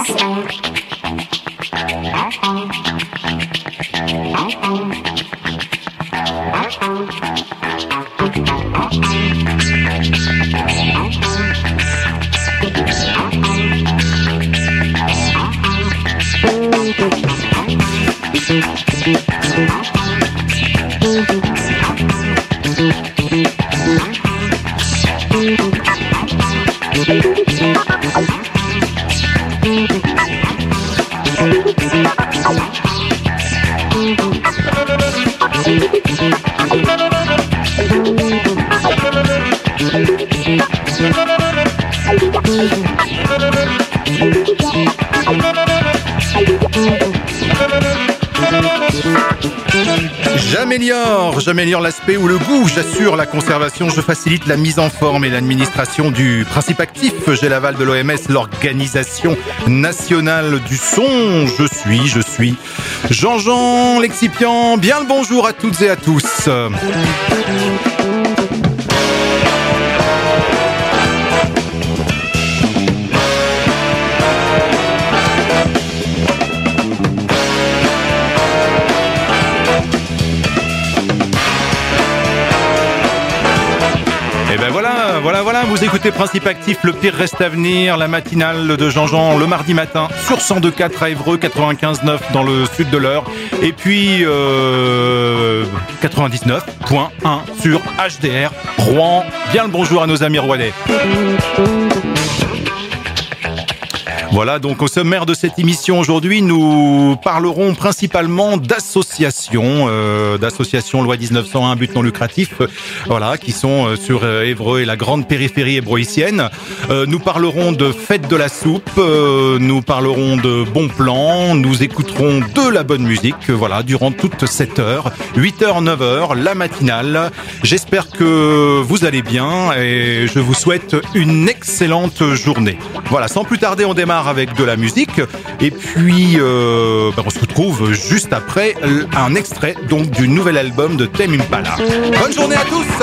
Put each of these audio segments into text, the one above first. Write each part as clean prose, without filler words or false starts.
J'améliore l'aspect ou le goût, j'assure la conservation, je facilite la mise en forme et l'administration du principe actif. J'ai l'aval de l'OMS, l'Organisation Nationale du Son. Je suis Jean-Jean Lexipian. Bien le bonjour à toutes et à tous. Voilà, vous écoutez Principe Actif, le pire reste à venir, la matinale de Jean-Jean le mardi matin sur 102.4 à Évreux, 95.9 dans le sud de l'Eure, et puis 99.1 sur HDR Rouen. Bien le bonjour à nos amis rouennais. Voilà, donc au sommaire de cette émission aujourd'hui, nous parlerons principalement d'associations loi 1901 but non lucratif, voilà, qui sont sur Évreux et la grande périphérie ébroïcienne. Nous parlerons de fête de la soupe, nous parlerons de bons plans, nous écouterons de la bonne musique, voilà, durant toute cette heure, 8h, 9h, la matinale. J'espère que vous allez bien et je vous souhaite une excellente journée. Voilà, sans plus tarder, on démarre avec de la musique et puis on se retrouve juste après un extrait donc du nouvel album de Tame Impala. Bonne journée à tous.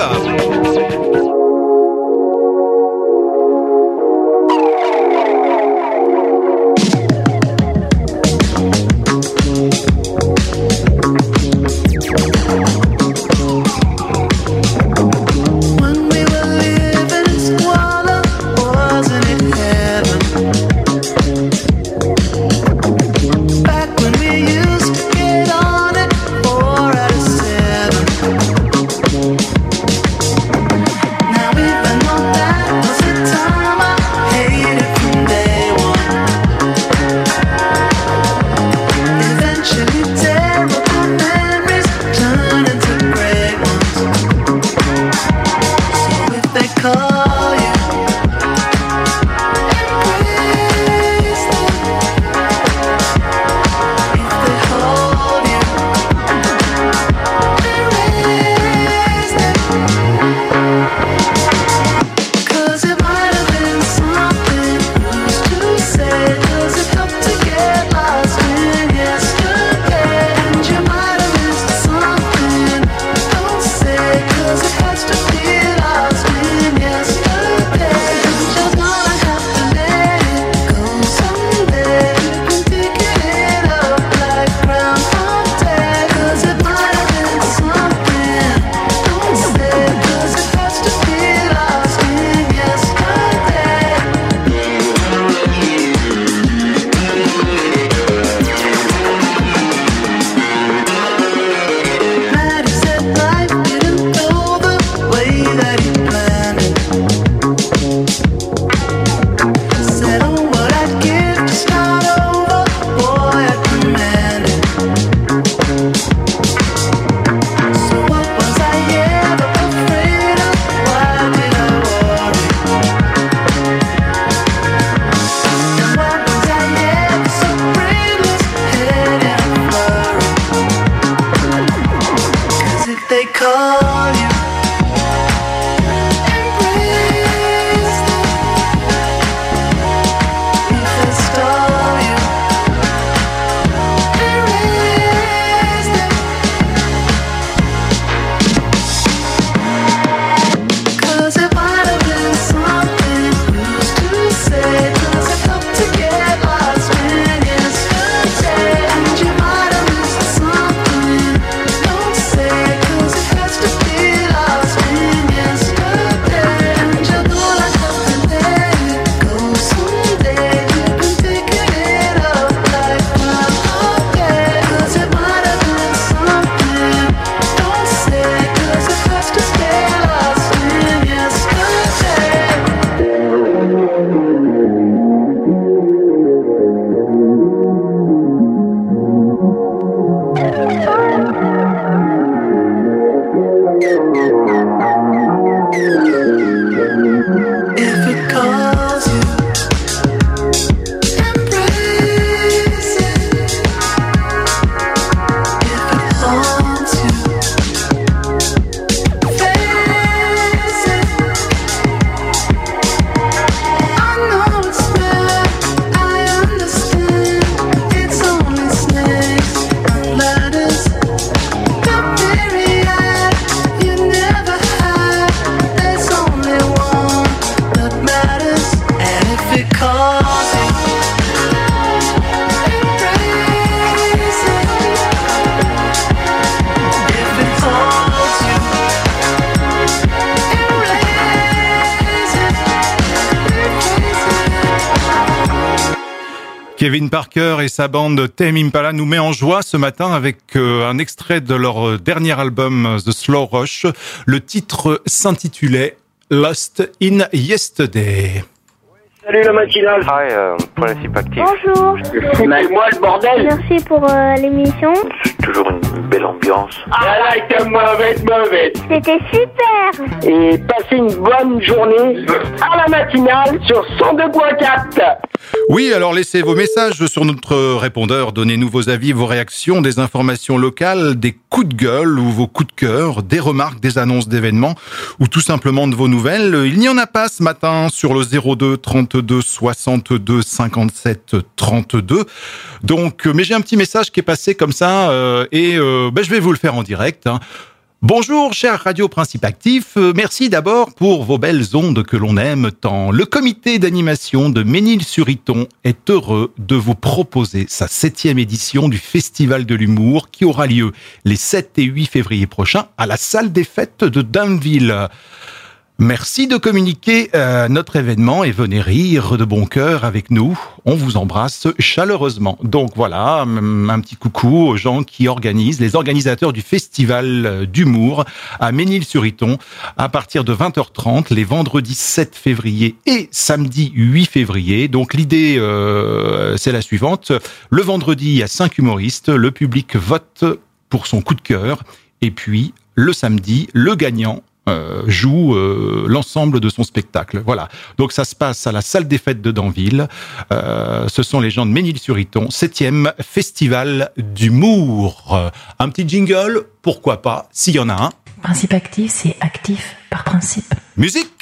Kevin Parker et sa bande Tame Impala nous met en joie ce matin avec un extrait de leur dernier album The Slow Rush. Le titre s'intitulait Lost in Yesterday. Salut la matinale. Hi, Principe Actif. Bonjour. C'est moi le bordel. Merci pour l'émission. C'est toujours une belle ambiance. Ah là, t'es mauvaise. C'était super. Et passez une bonne journée à la matinale sur 102.4. Oui, alors laissez vos messages sur notre répondeur, donnez-nous vos avis, vos réactions, des informations locales, des coups de gueule ou vos coups de cœur, des remarques, des annonces d'événements ou tout simplement de vos nouvelles. Il n'y en a pas ce matin sur le 02 32 62 57 32. Donc, mais j'ai un petit message qui est passé comme ça je vais vous le faire en direct. Bonjour, cher Radio Principe Actif. Merci d'abord pour vos belles ondes que l'on aime tant. Le comité d'animation de Ménil-sur-Iton est heureux de vous proposer sa 7e édition du Festival de l'humour qui aura lieu les 7 et 8 février prochains à la salle des fêtes de Dainville. Merci de communiquer notre événement et venez rire de bon cœur avec nous. On vous embrasse chaleureusement. Donc voilà, un petit coucou aux gens qui organisent, les organisateurs du Festival d'humour à Ménil-sur-Iton à partir de 20h30 les vendredis 7 février et samedi 8 février. Donc l'idée, c'est la suivante. Le vendredi, il y a 5 humoristes. Le public vote pour son coup de cœur. Et puis, le samedi, le gagnant joue l'ensemble de son spectacle. Voilà. Donc ça se passe à la salle des fêtes de Dainville. Ce sont les gens de Ménil-sur-Iton, 7e festival d'humour. Un petit jingle, pourquoi pas, s'il y en a un. Principe Actif, c'est actif par principe. Musique.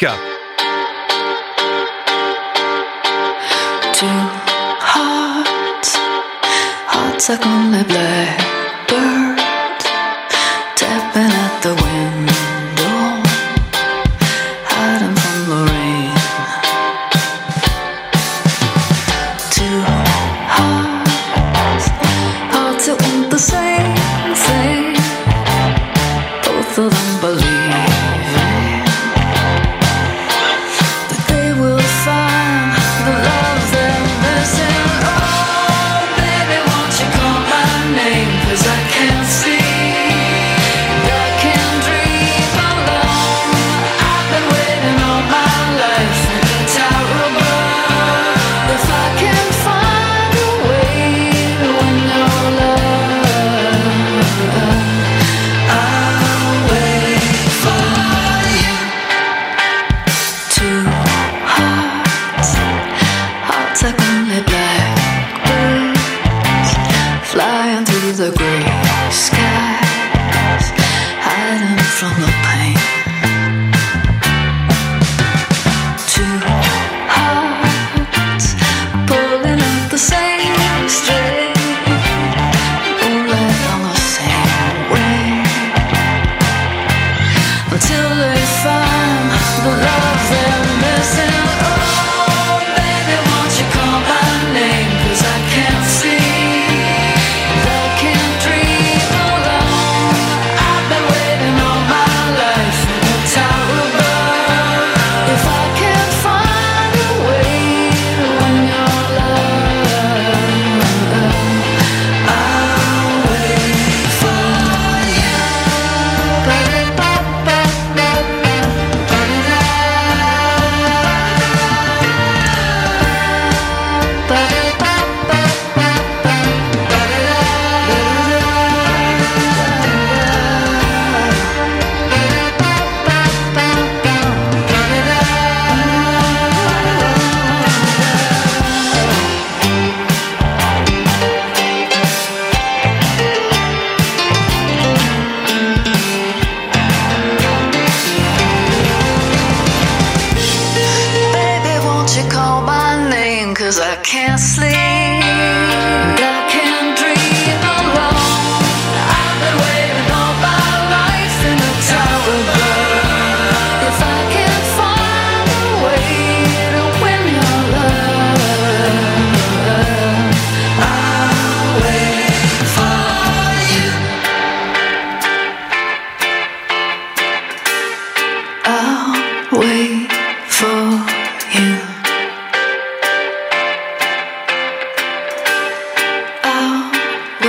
Two hearts like only blackbird tapping at the window. of them believing that they will find the love they're missing. Oh, baby, won't you call my name? 'Cause I can't see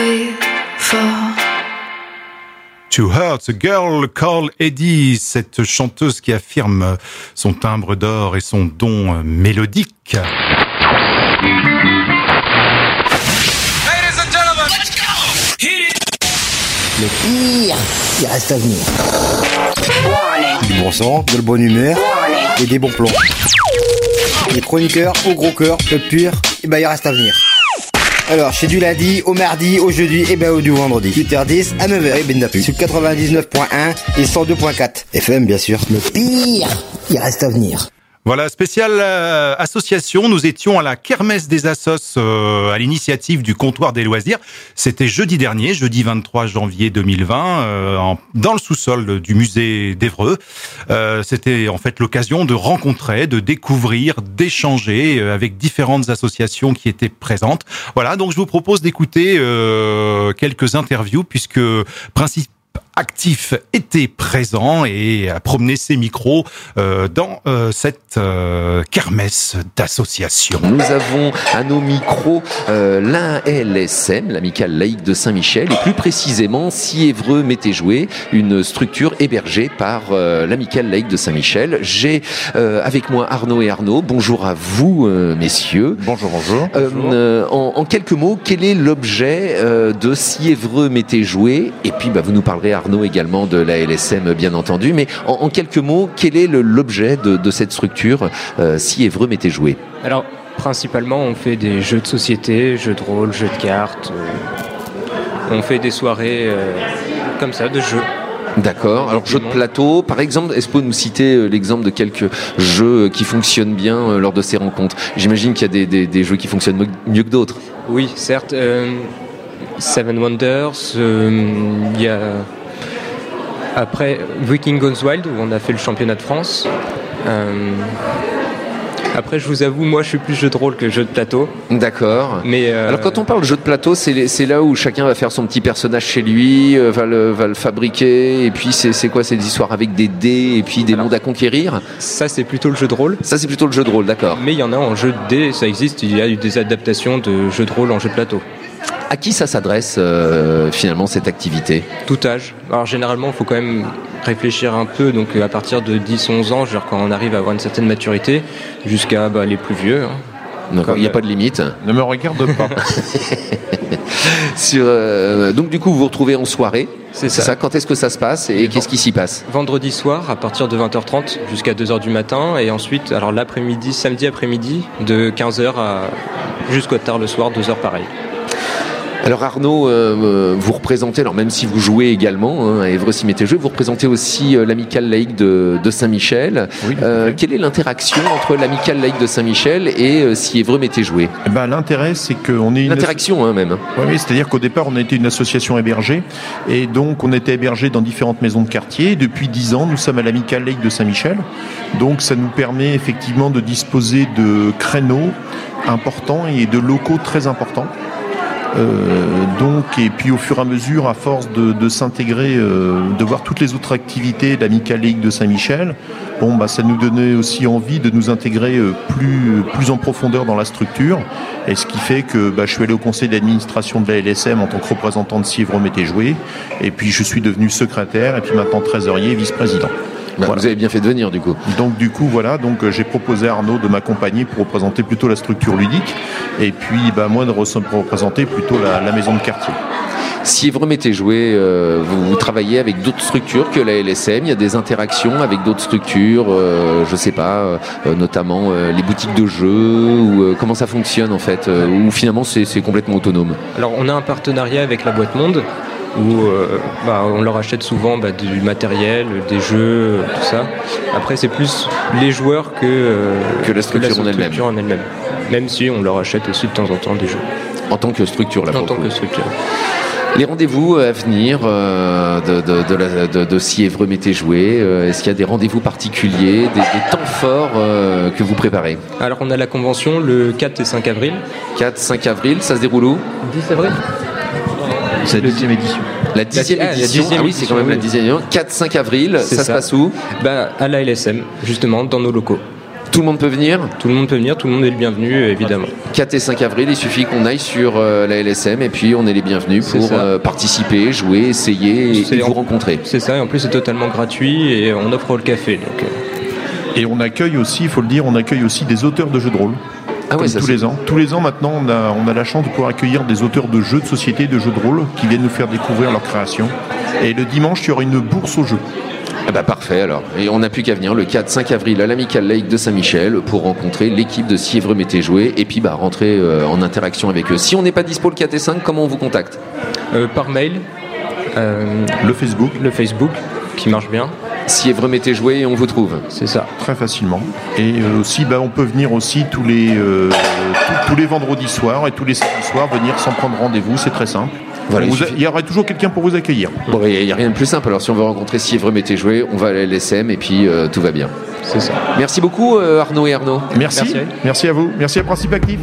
faithful. To Hurt, a Girl Called Eddie, cette chanteuse qui affirme son timbre d'or et son don mélodique. Ladies and gentlemen, let's go! Le pire, il reste à venir. Du bon sang, de la bonne humeur et des bons plans. Les chroniqueurs au gros cœur, le pire, il reste à venir. Alors, c'est du lundi au mardi, au jeudi et au du vendredi. 8h10 à 9h et Bendapu. Sur 99.1 et 102.4. FM, bien sûr. Le pire, il reste à venir. Voilà, spéciale association, nous étions à la Kermesse des Assos à l'initiative du comptoir des loisirs. C'était jeudi dernier, jeudi 23 janvier 2020, dans le sous-sol du musée d'Évreux. C'était en fait l'occasion de rencontrer, de découvrir, d'échanger avec différentes associations qui étaient présentes. Voilà, donc je vous propose d'écouter quelques interviews puisque Actif était présent et a promené ses micros dans cette kermesse d'association. Nous avons à nos micros l'ALSM, l'Amicale Laïque de Saint-Michel, et plus précisément Siévreux-Météjoué, une structure hébergée par l'Amicale Laïque de Saint-Michel. J'ai avec moi Arnaud et Arnaud. Bonjour à vous, messieurs. Bonjour, bonjour. En quelques mots, quel est l'objet de Siévreux-Météjoué? Et puis vous nous parlerez, Arnaud, également de la LSM, bien entendu, mais en quelques mots, quel est l'objet de cette structure Siévreux-Météjoué? Alors, principalement, on fait des jeux de société, jeux de rôle, jeux de cartes, on fait des soirées comme ça, de jeux. D'accord. Alors, jeux de plateau, par exemple, est-ce que vous pouvez nous citer l'exemple de quelques jeux qui fonctionnent bien lors de ces rencontres? J'imagine qu'il y a des jeux qui fonctionnent mieux que d'autres. Oui, certes. Seven Wonders, il y a après Viking Goes Wild où on a fait le championnat de France. Après, je vous avoue, moi je suis plus jeu de rôle que jeu de plateau. D'accord. Mais alors quand on parle de jeu de plateau, c'est là où chacun va faire son petit personnage chez lui, va le fabriquer, et puis c'est quoi? C'est des histoires avec des dés et puis des mondes à conquérir? Ça c'est plutôt le jeu de rôle. Ça c'est plutôt le jeu de rôle, d'accord. Mais il y en a en jeu de dés, ça existe, il y a eu des adaptations de jeux de rôle en jeu de plateau. À qui ça s'adresse finalement cette activité? Tout âge. Alors généralement il faut quand même réfléchir un peu, donc à partir de 10-11 ans, genre quand on arrive à avoir une certaine maturité, jusqu'à les plus vieux. D'accord, il n'y a pas de limite. Ne me regarde pas. Donc du coup vous vous retrouvez en soirée. C'est ça. Quand est-ce que ça se passe et qu'est-ce qui s'y passe? Vendredi soir à partir de 20h30 jusqu'à 2h du matin, et ensuite alors l'après-midi, samedi après-midi de 15h jusqu'au tard le soir, 2h pareil. Alors Arnaud, vous représentez, alors même si vous jouez également à Évreux-Météjoué, vous représentez aussi l'Amicale Laïque de Saint-Michel. Oui, quelle est l'interaction entre l'Amicale Laïque de Saint-Michel et Siévreux-Météjoué? L'intérêt, c'est qu'on est une l'interaction même. Oui, c'est-à-dire qu'au départ, on était une association hébergée, et donc on était hébergé dans différentes maisons de quartier. Depuis 10 ans, nous sommes à l'Amicale Laïque de Saint-Michel. Donc ça nous permet effectivement de disposer de créneaux importants et de locaux très importants. Et puis au fur et à mesure, à force de s'intégrer, de voir toutes les autres activités de l'Amicale Laïque de Saint-Michel, ça nous donnait aussi envie de nous intégrer plus en profondeur dans la structure. Et ce qui fait que je suis allé au conseil d'administration de la LSM en tant que représentant de Siévreux-Météjoué, et puis je suis devenu secrétaire, et puis maintenant trésorier et vice-président. Voilà. Vous avez bien fait de venir du coup. Donc j'ai proposé à Arnaud de m'accompagner pour représenter plutôt la structure ludique, et puis moi de représenter plutôt la maison de quartier. Siévreux-Météjoué, vous travaillez avec d'autres structures que la LSM, il y a des interactions avec d'autres structures, notamment les boutiques de jeux, ou comment ça fonctionne en fait, ou finalement c'est complètement autonome? Alors on a un partenariat avec la Boîte Monde, où on leur achète souvent du matériel, des jeux, tout ça. Après c'est plus les joueurs que la structure en elle-même. Même si on leur achète aussi de temps en temps des jeux. En tant que structure là. En tant que structure. Les rendez-vous à venir de Siévreux-Météjoué, est-ce qu'il y a des rendez-vous particuliers, des temps forts que vous préparez? Alors on a la convention le 4 et 5 avril. 4-5 avril, ça se déroule où? 10 avril. C'est la 10e édition. La 10e édition. Ah oui, c'est quand même la 10e édition. 4-5 avril, ça se passe où? À la LSM, justement, dans nos locaux. Tout le monde peut venir ? Tout le monde peut venir, tout le monde est le bienvenu, évidemment. 4 et 5 avril, il suffit qu'on aille sur la LSM et puis on est les bienvenus pour participer, jouer, essayer et vous rencontrer. C'est ça, et en plus c'est totalement gratuit et on offre le café. Donc, Et on accueille aussi, il faut le dire, des auteurs de jeux de rôle. Ah ouais, ça, tous les ans. Tous les ans maintenant, on a la chance de pouvoir accueillir des auteurs de jeux de société, de jeux de rôle, qui viennent nous faire découvrir leur création. Et le dimanche, il y aura une bourse aux jeux. Ah bah parfait alors. Et on n'a plus qu'à venir le 4-5 avril à l'Amicale Laïque de Saint-Michel pour rencontrer l'équipe de Si Évreux Mettez Jouer et puis rentrer en interaction avec eux. Si on n'est pas dispo le 4 et 5, comment on vous contacte ? Par mail. Le Facebook qui marche bien. Si Évreux Mettez Jouer et on vous trouve. C'est ça. Très facilement. Et aussi, on peut venir aussi tous les vendredis soirs et tous les samedis soirs venir sans prendre rendez-vous, c'est très simple. Voilà, il y aura toujours quelqu'un pour vous accueillir. Bon, il n'y a rien de plus simple. Alors si on veut rencontrer Si Évreux Mettez Jouer, on va à la LSM et puis tout va bien. C'est ça. Merci beaucoup Arnaud et Arnaud. Merci à vous. Merci à Principe Actif.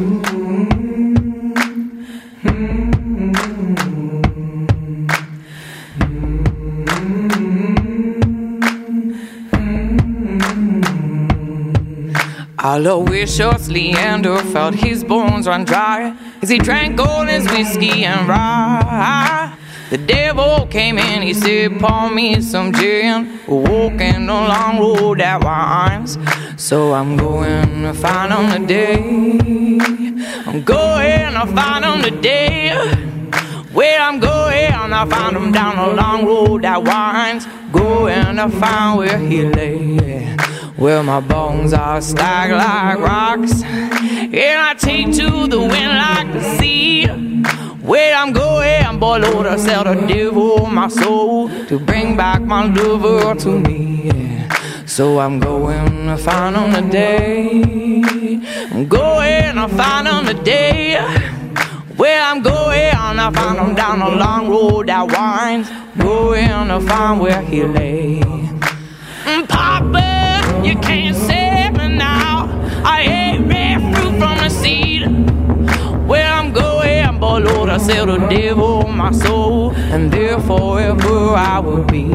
Aloysius Leander felt his bones run dry as he drank all his whiskey and rye. The devil came in, he said, pour me some gin. We're walking the long road that winds. So I'm going to find him today. I'm going to find him today. Well, I'm going to find him down the long road that winds. Going to find where he lay. Well, my bones are stacked like rocks, and I take to the wind like the sea. Well, I'm going below to sell the devil my soul to bring back my lover to me. So I'm going to find him today. I'm going to find him today. Well, I'm going to find him down the long road that winds. Going to find where he lay. Papa, you can't save me now. I ain't red fruit from the seed. Well, I'm going below to sell the devil my soul, and there forever I will be.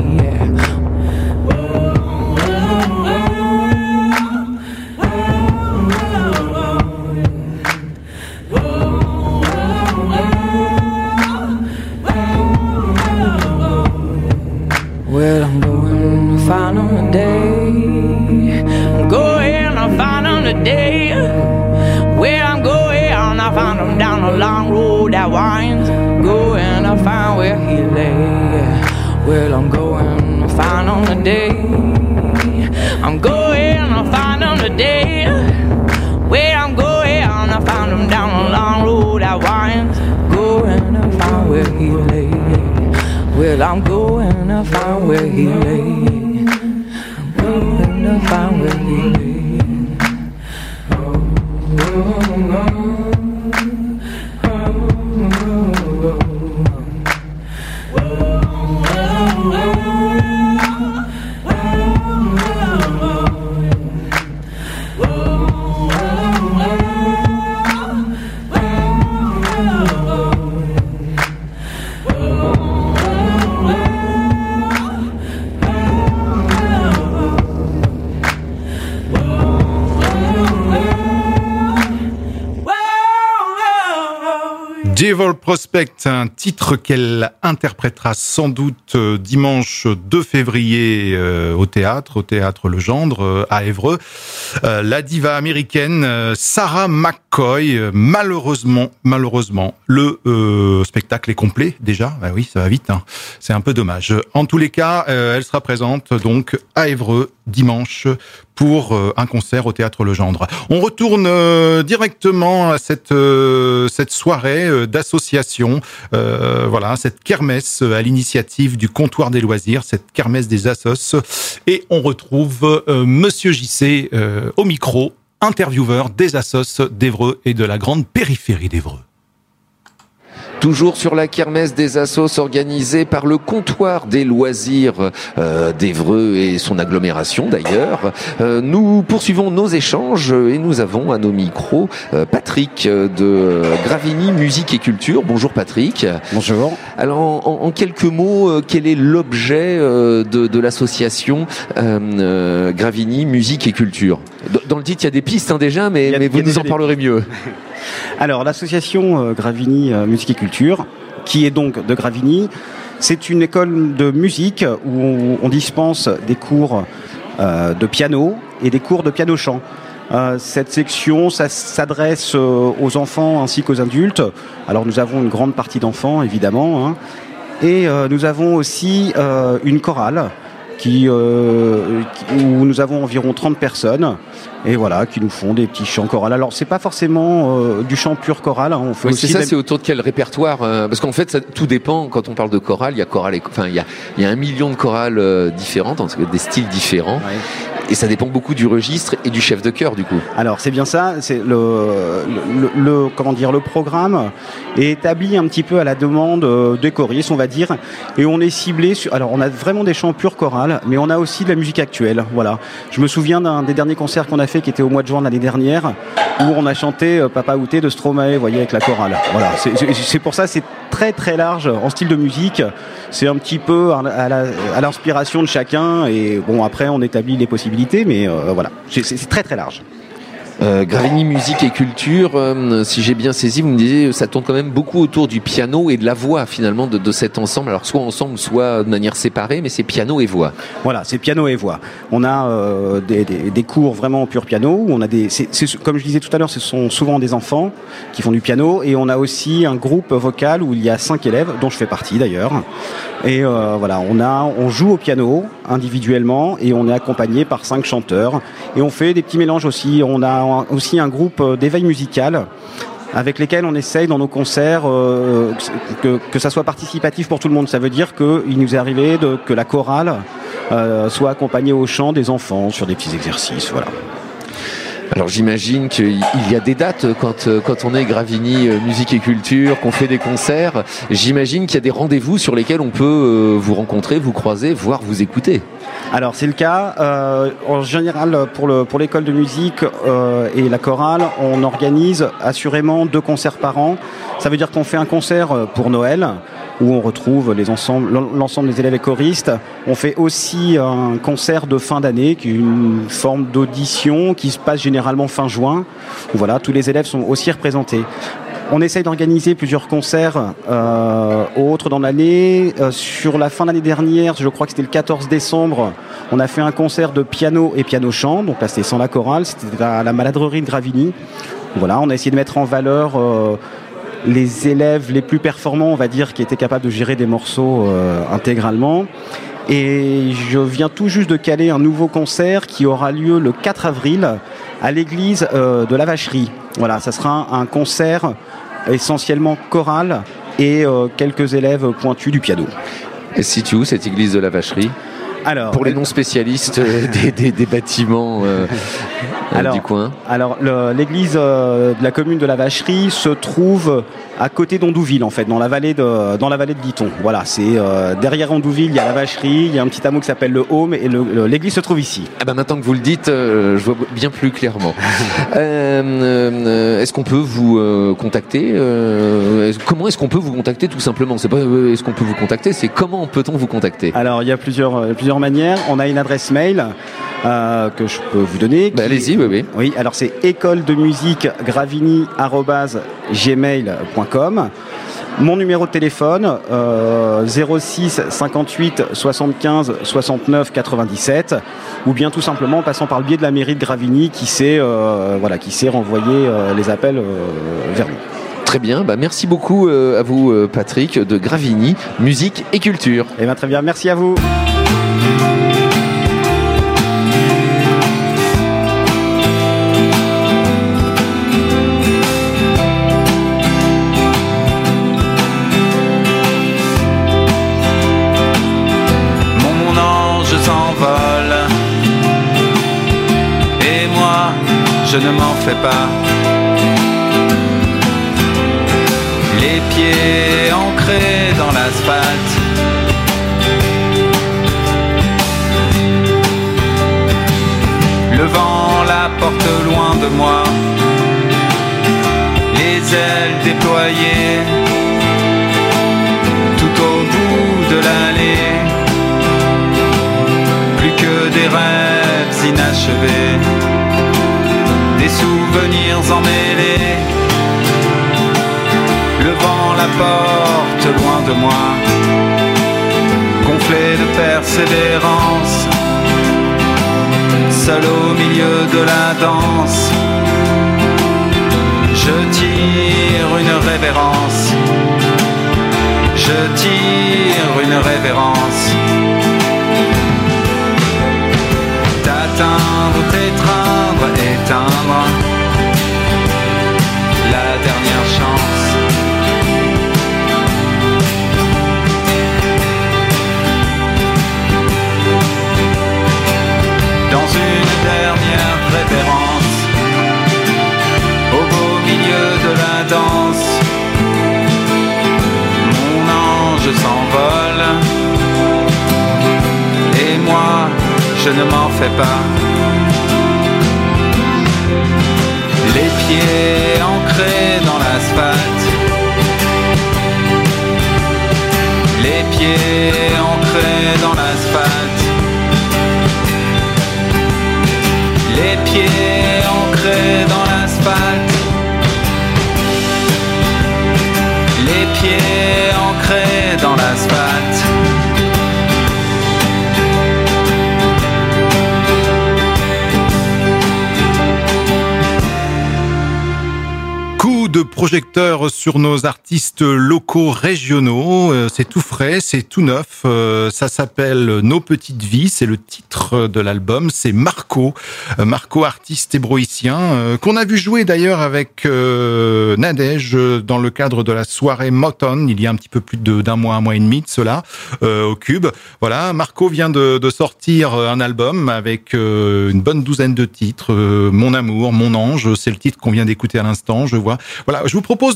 Well, I'm going to find him today. I'm going to find him today. Well, I'm going to find him down the long road that winds. Going to find where he lay. Well, I'm going to find him today. I'm going to find him today. Well, I'm going to find him down the long road that winds. Going to find where he lay. Well, I'm going to find where he lay. I'm going to find where he lay. Devil Prospect, un titre qu'elle interprétera sans doute dimanche 2 février au théâtre Le Gendre à Évreux. La diva américaine Sarah McCoy, malheureusement, le spectacle est complet déjà. Bah oui, ça va vite, hein. C'est un peu dommage. En tous les cas, elle sera présente donc à Évreux dimanche pour un concert au théâtre Le Gendre. On retourne directement à cette soirée d'association, voilà, cette kermesse à l'initiative du comptoir des loisirs, cette kermesse des assos, et on retrouve Monsieur JC au micro, intervieweur des assos d'Évreux et de la grande périphérie d'Évreux. Toujours sur la kermesse des assos organisée par le comptoir des loisirs d'Évreux et son agglomération d'ailleurs. Nous poursuivons nos échanges et nous avons à nos micros Patrick de Gravini Musique et Culture. Bonjour Patrick. Bonjour. Alors en quelques mots, quel est l'objet de l'association Gravini Musique et Culture ? Dans le titre, il y a des pistes déjà, mais vous nous en parlerez mieux. Alors, l'association Gravigny Musique et Culture, qui est donc de Gravigny, c'est une école de musique où on dispense des cours de piano et des cours de piano-chant. Cette section, ça s'adresse aux enfants ainsi qu'aux adultes. Alors nous avons une grande partie d'enfants, évidemment, hein. Et nous avons aussi une chorale où nous avons environ 30 personnes, et voilà, qui nous font des petits chants chorales. Alors c'est pas forcément du chant pur choral, hein. On fait aussi c'est autour de quel répertoire parce qu'en fait, tout dépend. Quand on parle de chorale, il y a chorale, il y a 1 million de chorales différentes, des styles différents. Ouais. Et ça dépend beaucoup du registre et du chef de chœur, du coup. Alors c'est bien ça. C'est le programme est établi un petit peu à la demande des choristes, on va dire, et on est ciblé sur. Alors on a vraiment des chants purs chorales, mais on a aussi de la musique actuelle. Voilà. Je me souviens d'un des derniers concerts qu'on a fait, qui était au mois de juin de l'année dernière, où on a chanté Papa Outé de Stromae, vous voyez, avec la chorale. Voilà. C'est pour ça, c'est très très large en style de musique. C'est un petit peu à l'inspiration de chacun, et bon, après on établit les possibilités. Mais voilà, c'est très très large. Gravigny Musique et Culture, si j'ai bien saisi, vous me disiez, ça tourne quand même beaucoup autour du piano et de la voix finalement de cet ensemble. Alors soit ensemble, soit de manière séparée, mais c'est piano et voix. Voilà, c'est piano et voix. On a des cours vraiment en pur piano. Où on a comme je disais tout à l'heure, ce sont souvent des enfants qui font du piano, et on a aussi un groupe vocal où il y a 5 élèves, dont je fais partie d'ailleurs. Et voilà, on joue au piano individuellement, et on est accompagné par 5 chanteurs, et on fait des petits mélanges aussi. On a aussi un groupe d'éveil musical avec lesquels on essaye dans nos concerts que ça soit participatif pour tout le monde. Ça veut dire qu'il nous est arrivé que la chorale soit accompagnée au chant des enfants sur des petits exercices. Voilà. Alors j'imagine qu'il y a des dates quand on est Gravigny Musique et Culture, qu'on fait des concerts. J'imagine qu'il y a des rendez-vous sur lesquels on peut vous rencontrer, vous croiser, voire vous écouter. Alors c'est le cas. En général, pour l'école de musique et la chorale, on organise assurément 2 concerts par an. Ça veut dire qu'on fait un concert pour Noël, où on retrouve l'ensemble des élèves et choristes. On fait aussi un concert de fin d'année, qui est une forme d'audition qui se passe généralement fin juin, où voilà, tous les élèves sont aussi représentés. On essaye d'organiser plusieurs concerts autres dans l'année. Sur la fin de l'année dernière, je crois que c'était le 14 décembre, on a fait un concert de piano et piano-chant. Donc là, c'était sans la chorale, c'était à la Maladrerie de Gravigny. Voilà, on a essayé de mettre en valeur les élèves les plus performants, on va dire, qui étaient capables de gérer des morceaux intégralement. Et je viens tout juste de caler un nouveau concert qui aura lieu le 4 avril à l'église de la Vacherie. Voilà, ça sera un concert essentiellement choral et quelques élèves pointus du piano. Et si tu où cette église de la Vacherie ? Alors, pour les non-spécialistes des bâtiments du coin. Alors, l'église de la commune de la Vacherie se trouve à côté d'Ondouville, en fait, dans la vallée de Guiton. Voilà, c'est derrière Ondouville, il y a la Vacherie, il y a un petit hameau qui s'appelle le Haume, et l'église se trouve ici. Ah ben maintenant que vous le dites, je vois bien plus clairement. Est-ce qu'on peut vous contacter Comment est-ce qu'on peut vous contacter, tout simplement ? C'est pas est-ce qu'on peut vous contacter, c'est comment peut-on vous contacter ? Alors, il y a plusieurs manières. On a une adresse mail que je peux vous donner. Allez-y, oui. Oui, alors c'est écoledemusiquegravigny@gmail.com. Mon numéro de téléphone 06 58 75 69 97, ou bien tout simplement en passant par le biais de la mairie de Gravigny qui sait renvoyer les appels vers nous. Très bien, merci beaucoup à vous Patrick de Gravigny Musique et Culture. Eh bien très bien, merci à vous. Je ne m'en fais pas. Les pieds ancrés dans l'asphalte. Le vent la porte loin de moi. Les ailes déployées tout au bout de l'allée. Plus que des rêves inachevés. souvenirs emmêlés. Le vent la porte loin de moi, gonflé de persévérance, seul au milieu de la danse. Je tire une révérence, je tire une révérence. T'atteindre, t'étreindre, éteindre, la dernière chance. Dans une dernière révérence, au beau milieu de la danse, mon ange s'envole, et moi, je ne m'en fais pas. Les pieds ancrés dans l'asphalte, les pieds ancrés dans l'asphalte, les pieds ancrés dans l'asphalte, les pieds ancrés dans l'asphalte. De projecteurs sur nos artistes locaux régionaux, c'est tout frais, c'est tout neuf, ça s'appelle Nos Petites Vies, c'est le titre de l'album, c'est Marco, artiste hébroïcien, qu'on a vu jouer d'ailleurs avec Nadège dans le cadre de la soirée Moton, il y a un petit peu plus d'un mois, un mois et demi de cela, au Cube. Voilà, Marco vient de sortir un album avec une bonne douzaine de titres, Mon Amour, Mon Ange, c'est le titre qu'on vient d'écouter à l'instant, je vois. Voilà, je vous propose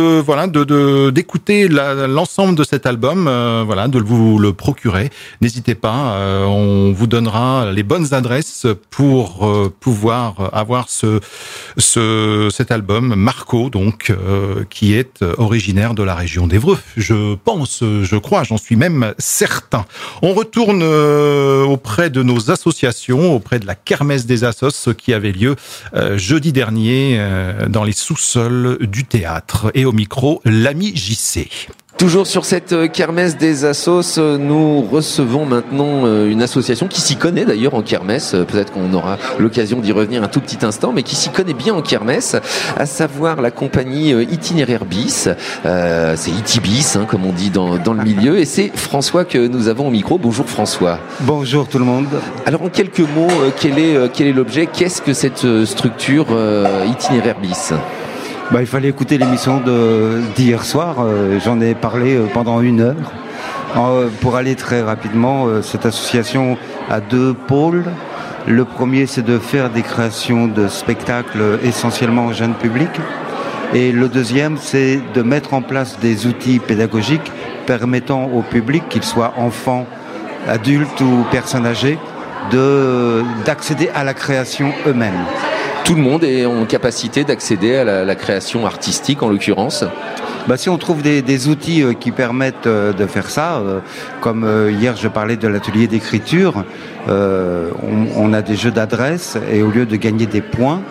d'écouter l'ensemble de cet album, de vous le procurer. N'hésitez pas, on vous donnera les bonnes adresses pour pouvoir avoir cet album Marco, donc qui est originaire de la région d'Évreux. Je crois, j'en suis même certain. On retourne auprès de nos associations, auprès de la Kermesse des Assos qui avait lieu jeudi dernier dans les sous-sols du théâtre. Et au micro, l'ami JC. Toujours sur cette kermesse des assos, nous recevons maintenant une association qui s'y connaît d'ailleurs en kermesse, peut-être qu'on aura l'occasion d'y revenir un tout petit instant, mais qui s'y connaît bien en kermesse, à savoir la compagnie Itinéraire Bis, c'est Itibis comme on dit dans le milieu, et c'est François que nous avons au micro. Bonjour François. Bonjour tout le monde. Alors en quelques mots, quel est l'objet, qu'est-ce que cette structure Itinéraire Bis ? Il fallait écouter l'émission d'hier soir, j'en ai parlé pendant 1 heure. Pour aller très rapidement, cette association a 2 pôles. Le premier, c'est de faire des créations de spectacles essentiellement en jeune public. Et le deuxième, c'est de mettre en place des outils pédagogiques permettant au public, qu'il soit enfant, adulte ou personne âgée, d'accéder à la création eux-mêmes. Tout le monde est en capacité d'accéder à la création artistique, en l'occurrence. Si on trouve des outils qui permettent de faire ça, comme hier je parlais de l'atelier d'écriture, on a des jeux d'adresse et au lieu de gagner des points,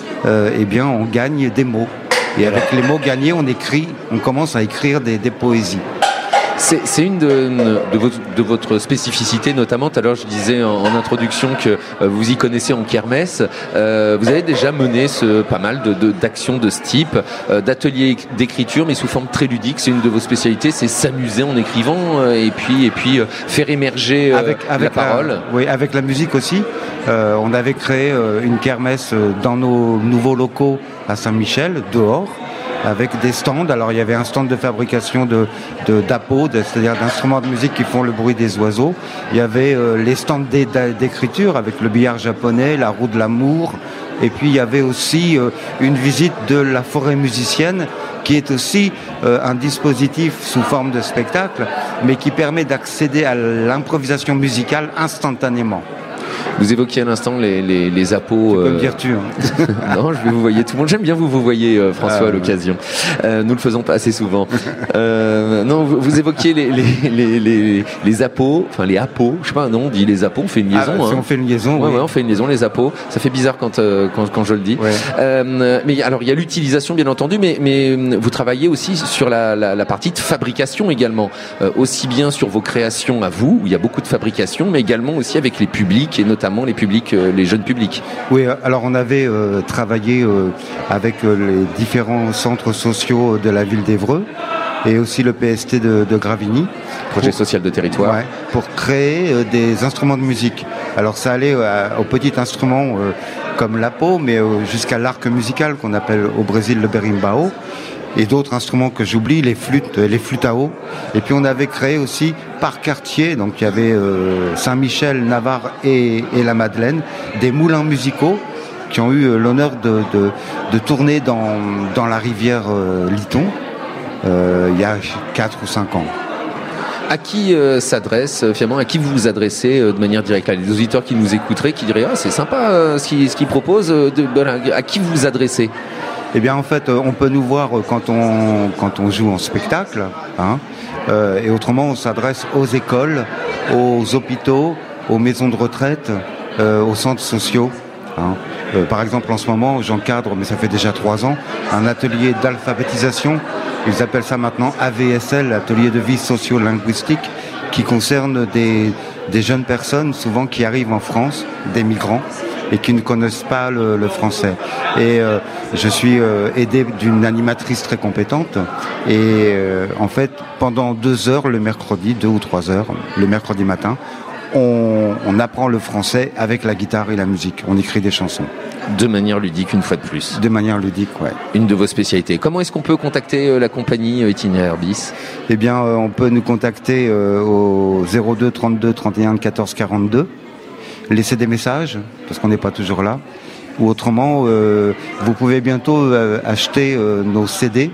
on gagne des mots. Et avec les mots gagnés, on commence à écrire des poésies. C'est une de votre spécificité, notamment. Tout à l'heure, je disais en introduction que vous y connaissez en kermesse. Vous avez déjà mené pas mal d'actions de ce type, d'ateliers d'écriture, mais sous forme très ludique. C'est une de vos spécialités, c'est s'amuser en écrivant et puis faire émerger la parole. Oui, avec la musique aussi. On avait créé une kermesse dans nos nouveaux locaux à Saint-Michel, dehors, avec des stands. Alors il y avait un stand de fabrication d'apos, c'est-à-dire d'instruments de musique qui font le bruit des oiseaux. Il y avait les stands d'écriture avec le billard japonais, la roue de l'amour. Et puis il y avait aussi une visite de la forêt musicienne qui est aussi un dispositif sous forme de spectacle, mais qui permet d'accéder à l'improvisation musicale instantanément. Vous évoquiez à l'instant les appos. Tu peux me dire tu. Hein. Non, je vais vous voyer tout le monde. J'aime bien vous voyez, François, à l'occasion. Nous le faisons pas assez souvent. Non, vous évoquiez les appos, enfin les appos. Je sais pas, non, on dit les appos. On fait une liaison. Si on fait une liaison, ouais, oui. Ouais, on fait une liaison. Les appos. Ça fait bizarre quand je le dis. Ouais. Mais alors, il y a l'utilisation, bien entendu, mais vous travaillez aussi sur la partie de fabrication également, aussi bien sur vos créations à vous, où il y a beaucoup de fabrication, mais également aussi avec les publics et notamment les jeunes publics. Oui, alors on avait travaillé avec les différents centres sociaux de la ville d'Évreux et aussi le PST de Gravigny. Projet social de territoire. Ouais, pour créer des instruments de musique. Alors ça allait aux petits instruments comme l'apo, mais jusqu'à l'arc musical qu'on appelle au Brésil le berimbau. Et d'autres instruments que j'oublie, les flûtes à eau. Et puis on avait créé aussi par quartier, donc il y avait Saint-Michel, Navarre et la Madeleine, des moulins musicaux qui ont eu l'honneur de tourner dans la rivière Liton il y a 4 ou 5 ans. À qui s'adresse, finalement, à qui vous vous adressez de manière directe? Les auditeurs qui nous écouteraient, qui diraient « Ah, c'est sympa ce qu'ils proposent », à qui vous vous adressez? Eh bien, en fait, on peut nous voir quand on joue en spectacle, hein, et autrement, on s'adresse aux écoles, aux hôpitaux, aux maisons de retraite, aux centres sociaux. Hein. Par exemple, en ce moment, j'encadre, mais ça fait déjà 3 ans, un atelier d'alphabétisation. Ils appellent ça maintenant AVSL, atelier de vie socio-linguistique, qui concerne des jeunes personnes, souvent qui arrivent en France, des migrants, et qui ne connaissent pas le français. Et je suis aidé d'une animatrice très compétente. Et en fait, pendant 2 heures le mercredi, 2 ou 3 heures, le mercredi matin, on apprend le français avec la guitare et la musique. On écrit des chansons. De manière ludique, une fois de plus. De manière ludique, ouais. Une de vos spécialités. Comment est-ce qu'on peut contacter la compagnie Itinéraire Bis? Eh bien, on peut nous contacter au 02 32 31 14 42. Laisser des messages, parce qu'on n'est pas toujours là. Ou autrement, vous pouvez bientôt acheter nos CD,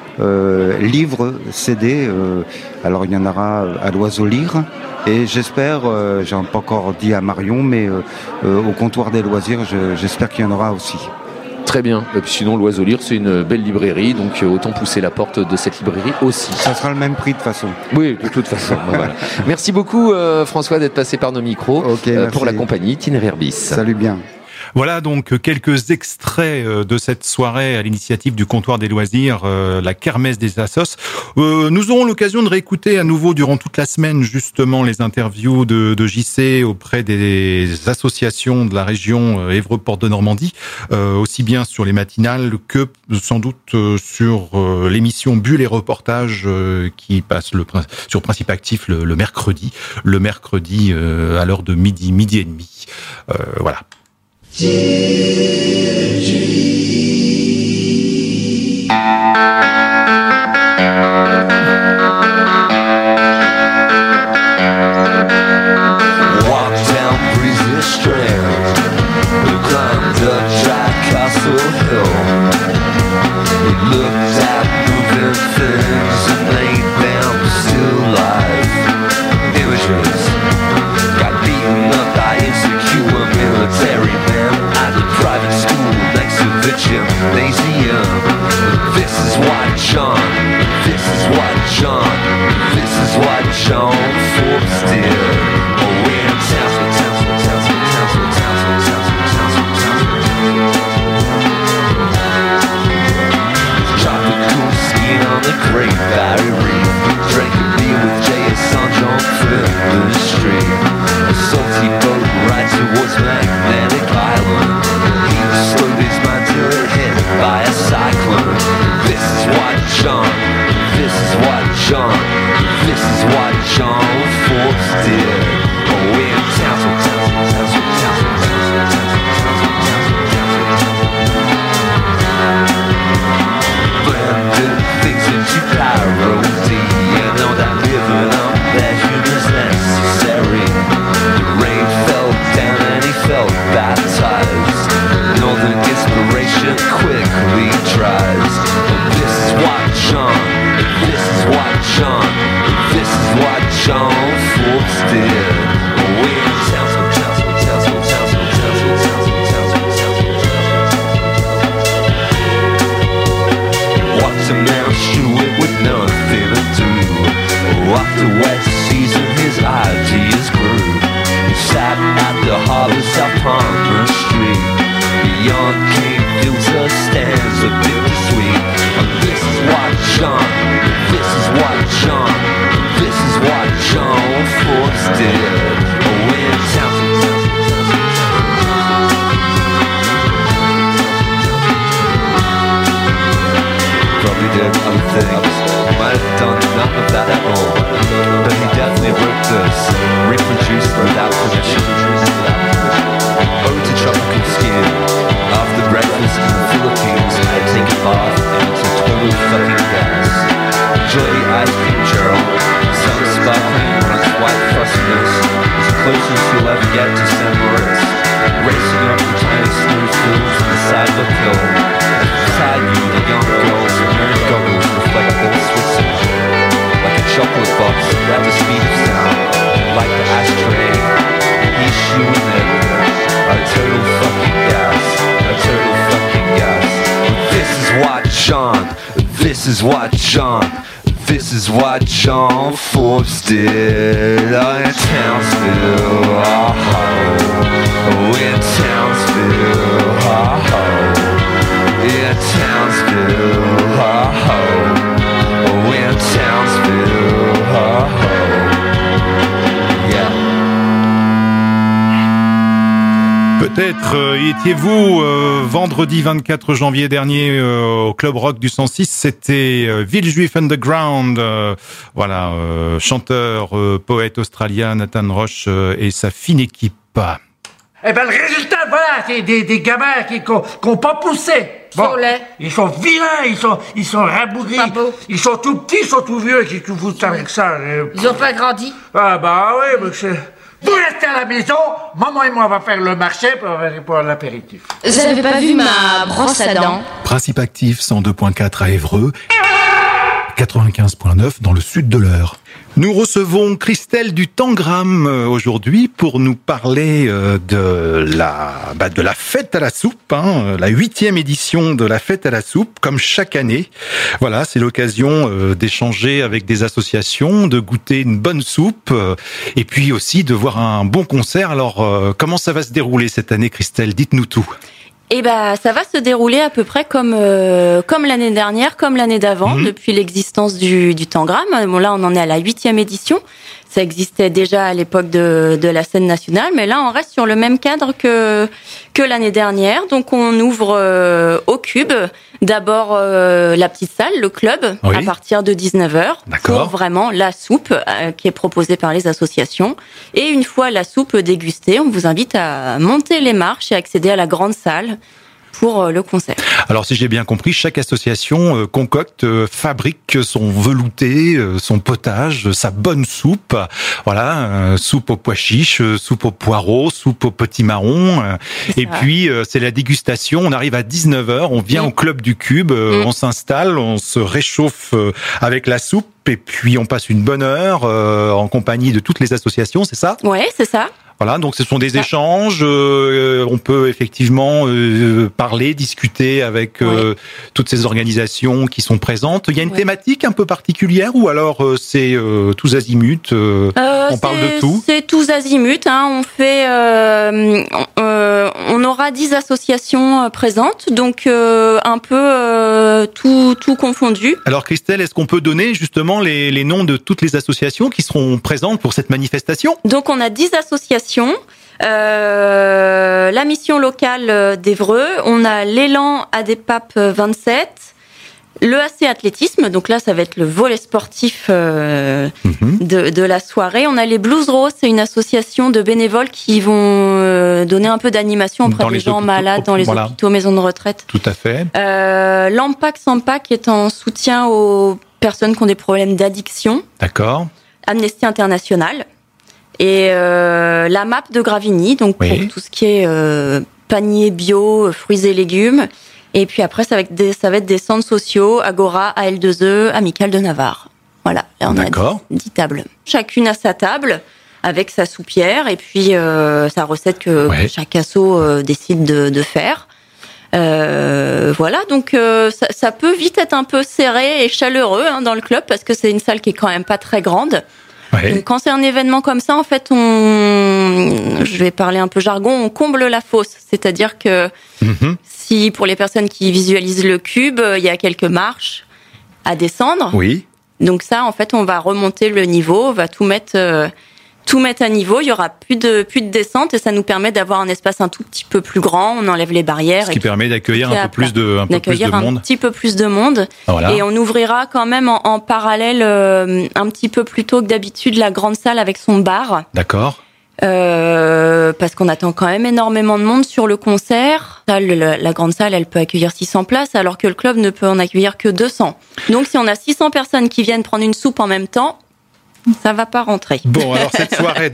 livres CD. Alors il y en aura à l'Oiseau Lire. Et j'espère, j'ai pas encore dit à Marion, mais au comptoir des loisirs, j'espère qu'il y en aura aussi. Très bien. Et puis sinon, l'Oiseau Lire, c'est une belle librairie, donc autant pousser la porte de cette librairie aussi. Ça sera le même prix de toute façon. Oui, de toute façon. Voilà. Merci beaucoup, François, d'être passé par nos micros pour la compagnie Itinéraire Bis. Salut bien. Voilà donc quelques extraits de cette soirée à l'initiative du comptoir des loisirs, la kermesse des assos. Nous aurons l'occasion de réécouter à nouveau durant toute la semaine justement les interviews de JC auprès des associations de la région Évreux-Portes de Normandie, aussi bien sur les matinales que sans doute sur l'émission Bulle et Reportage qui passe sur Principe Actif le mercredi à l'heure de midi et demi. Voilà. John Forbes did. Oh, we're in tropical skin on the Great Barrier Reef. Drinking beer with J.S. on John Flinders Street. A salty boat ride towards Magnetic Island. He slowed his mind till it hit by a cyclone. This is what John, this is what John, this is what John Forbes did. Oh, we're in blended things into parody. You know that living up that humor's necessary. The rain fell down and he felt baptized. Northern inspiration quickly dries. This is what John, this is what John, this is what John Forbes did. We're in town, after wet season his ideas grew. He sat at the harbor South Palmer Street. Beyond King Filter stands a bittersweet. And this is what John, this is what John, this is what John Forbes did. When Townsend probably did other things. Might have done none of that at all. But he definitely wrote this, reproduced without permission. Ode to tropical skin. After breakfast in the Philippines, I take a bath and it's a total fucking gas. Enjoy the ice cream, Gerald. Sun sparkling on its white fussiness. As close as you'll ever get to San Moritz. Racing up the tiny snowfields on the side of a hill. Beside you, the young girls in nerd goggles reflect all Switzerland. Like a chocolate box at the speed of sound. Like the ashtray, he's chewing it. A total fucking gas. A total fucking gas. This is what John, this is what John, this is what John Forbes did. Oh, in Townsville, oh, in Townsville, in Townsville, oh, in Townsville, yeah. Peut-être étiez-vous vendredi 24 janvier dernier au Club Rock du 106, c'était Villejuif Underground, voilà, chanteur, poète australien Nathan Roche et sa fine équipe. Eh ben le résultat, voilà, c'est des gamins qui n'ont pas poussé. Bon, ils sont vilains, ils sont rabougris, ils sont tout petits, ils sont tout vieux, qui tout foutent avec ça. Ils ont pas grandi. Ah bah oui, mais c'est... Vous restez à la maison, maman et moi on va faire le marché pour l'apéritif. Vous avez pas vu ma brosse à dents? Principe actif 102.4 à Évreux, 95.9 dans le sud de l'Eure. Nous recevons Christelle du Tangram aujourd'hui pour nous parler de la fête à la soupe, la 8e édition de la fête à la soupe, comme chaque année. Voilà, c'est l'occasion d'échanger avec des associations, de goûter une bonne soupe et puis aussi de voir un bon concert. Alors, comment ça va se dérouler cette année, Christelle? Dites-nous tout. Eh ben, ça va se dérouler à peu près comme l'année dernière, comme l'année d'avant, depuis l'existence du Tangram. Bon, là, on en est à la 8e édition. Ça existait déjà à l'époque de la scène nationale, mais là, on reste sur le même cadre que l'année dernière. Donc, on ouvre au Cube. D'abord, la petite salle, le club, à partir de 19h. Pour vraiment la soupe qui est proposée par les associations. Et une fois la soupe dégustée, on vous invite à monter les marches et accéder à la grande salle pour le concert. Alors, si j'ai bien compris, chaque association concocte, fabrique son velouté, son potage, sa bonne soupe. Voilà, soupe aux pois chiches, soupe aux poireaux, soupe aux petits marrons. Et puis, c'est la dégustation. On arrive à 19h, on vient au Club du Cube, on s'installe, on se réchauffe avec la soupe et puis on passe une bonne heure en compagnie de toutes les associations, c'est ça? Ouais, c'est ça. Voilà, donc ce sont des échanges, on peut effectivement parler, discuter avec toutes ces organisations qui sont présentes. Il y a une thématique un peu particulière ou alors c'est tous azimuts, on parle de tout? C'est tous azimuts, on fait on aura 10 associations présentes, donc un peu tout confondu. Alors Christelle, est-ce qu'on peut donner justement les noms de toutes les associations qui seront présentes pour cette manifestation? Donc on a 10 associations. La mission locale d'Évreux, on a l'élan à des papes 27, le AC athlétisme, donc là ça va être le volet sportif de la soirée. On a les Blues Roses, c'est une association de bénévoles qui vont donner un peu d'animation auprès des gens malades dans les hôpitaux, maisons de retraite. Tout à fait. L'Ampac Sampac est en soutien aux personnes qui ont des problèmes d'addiction. D'accord. Amnesty International. Et la map de Gravigny, donc pour tout ce qui est panier bio, fruits et légumes. Et puis après, ça va être des centres sociaux, Agora, AL2E, Amicale de Navarre. Voilà, là on a 10 tables. Chacune à sa table, avec sa soupière, et puis sa recette que chaque asso décide de faire. Voilà, donc ça peut vite être un peu serré et chaleureux dans le club parce que c'est une salle qui est quand même pas très grande. Ouais. Donc, quand c'est un événement comme ça, en fait, je vais parler un peu jargon, on comble la fosse. C'est-à-dire que si pour les personnes qui visualisent le cube, il y a quelques marches à descendre. Oui. Donc ça, en fait, on va remonter le niveau, on va tout mettre à niveau. Il y aura plus de descente et ça nous permet d'avoir un espace un tout petit peu plus grand. On enlève les barrières. Ce qui permet d'accueillir un peu plus de monde. Un petit peu plus de monde. Voilà. Et on ouvrira quand même en parallèle un petit peu plus tôt que d'habitude la grande salle avec son bar. D'accord. Parce qu'on attend quand même énormément de monde sur le concert. La grande salle, elle peut accueillir 600 places, alors que le club ne peut en accueillir que 200. Donc si on a 600 personnes qui viennent prendre une soupe en même temps, ça va pas rentrer. Bon, alors cette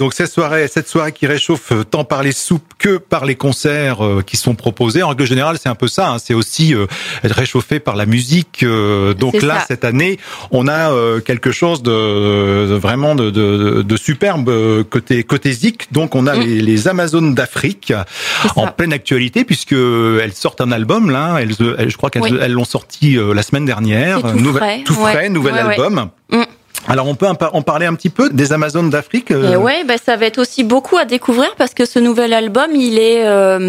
soirée qui réchauffe tant par les soupes que par les concerts qui sont proposés. En règle générale, c'est un peu ça. C'est aussi être réchauffé par la musique. Donc c'est là, ça. cette année, on a quelque chose de vraiment de superbe côté zik. Donc on a les Amazones d'Afrique en pleine actualité puisque elles sortent un album là. Je crois qu'elles l'ont sorti la semaine dernière. C'est tout frais. Nouvel album. Alors on peut en parler un petit peu des Amazones d'Afrique. Ouais, ça va être aussi beaucoup à découvrir parce que ce nouvel album, il est